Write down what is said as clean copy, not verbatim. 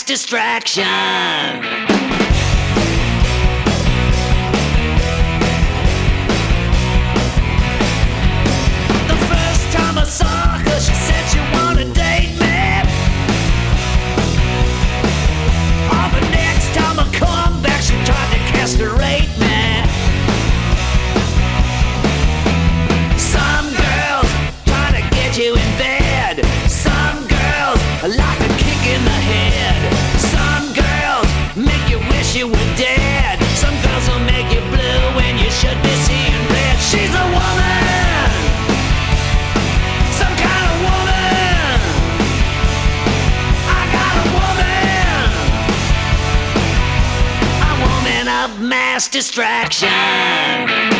mass distraction. You in bed. Some girls like a kick in the head. Some girls make you wish you were dead. Some girls will make you blue when you should be seeing red. She's a woman, some kind of woman. I got a woman of mass distraction.